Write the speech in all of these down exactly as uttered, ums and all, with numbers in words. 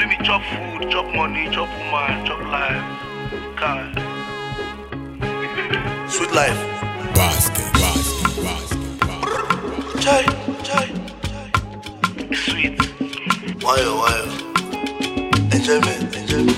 Only me chop food, chop money, chop woman, chop life. God. Sweet life. Basket, basket, basket, basket. Chai, chai, chai. Sweet. Wire, wire. Enjoyment, enjoyment.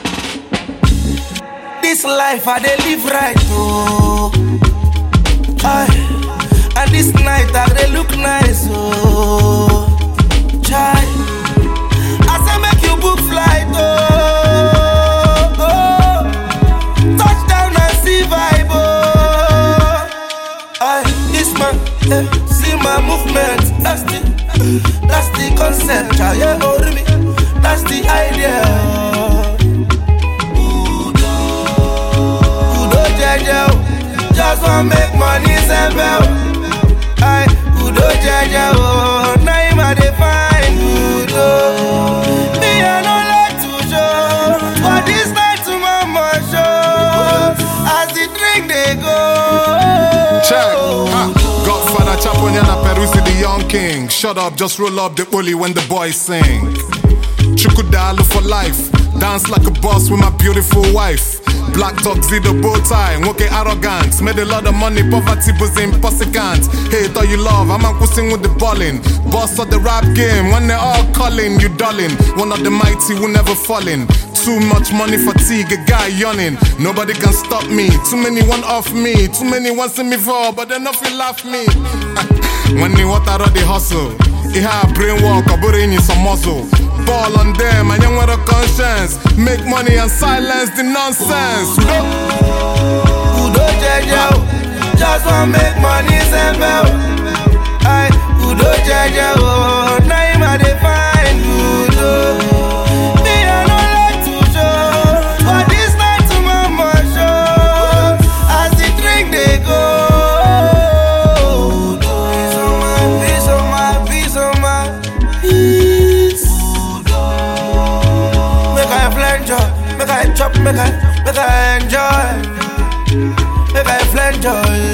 This life I dey live right, oh. Aye. And this night I dey look nice, oh. Chai. I say make you book flight, oh. oh. Touchdown and see vibe, oh. Aye. This man, eh, see my movement. That's the, that's the concept. Yeah, oh, me. That's the idea. Just wanna make money, sevel. I Udo Jaja, oh, now him a define Udo. Me I no like to show, but this night to mama show. As the drink they go. Check, ha. Godfather Chaponyana Peruzzi the young king. Shut up, just roll up the bully when the boys sing. Chukudalo for life, dance like a boss with my beautiful wife. Black tuxedo, bow tie, woke arrogant. Made a lot of money, poverty was impossible. Hate all you love, I'm out sing with the ballin'. Boss of the rap game, when they're all calling, you darling. One of the mighty who never falling. Too much money fatigue, a guy yawning. Nobody can stop me, too many want off me. Too many want see me fall, but then nothing laugh me. When they water all the hustle, it have brain walk, I put in some muscle. Ball on them, and young with a conscience. Make money and silence the nonsense. Udo, Udo Jaja, just wanna make money, sevel. I Udo Jaja, oh, now him a define Udo. Me I no like to show, but this night to mama show. As the drink they go. Peace on my, peace on my, peace. Make I enjoy, make I chop, make I, make I enjoy, make I enjoy.